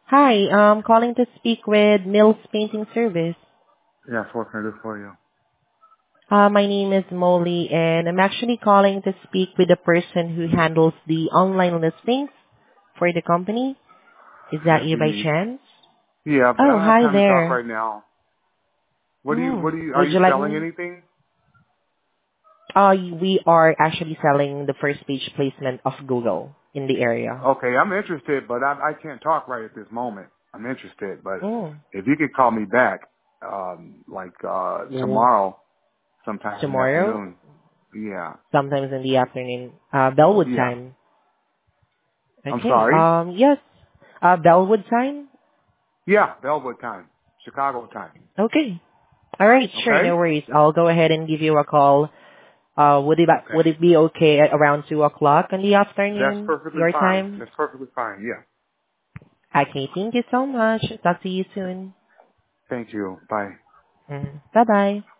Hi, calling to speak with Mills Painting Service. Yes, what can I do for you? My name is Molly, and I'm actually calling to speak with the person who handles the online listings for the company. Is that That'd you be by me. chance? Yeah, but I Oh, don't have hi time to talk there. right now. Are Would you you like selling me? anything? We are actually selling the first page placement of Google in the area. Okay, I'm interested, but I can't talk right at this moment. I'm interested, but Mm. if you could call me back, Well, tomorrow, sometime in the tomorrow, afternoon. Yeah. sometimes in the afternoon, Bellwood Yeah. time. I'm Okay. sorry? Yes. Bellwood time. Yeah, Bellwood time. Chicago time. Okay. All right, sure, no Okay? worries. I'll go ahead and give you a call. Okay. Would it be okay at around 2 o'clock in the That's afternoon, perfectly your fine. time? That's perfectly fine. Yeah. Okay, thank you so much. Talk to you soon. Thank you. Bye. Bye bye.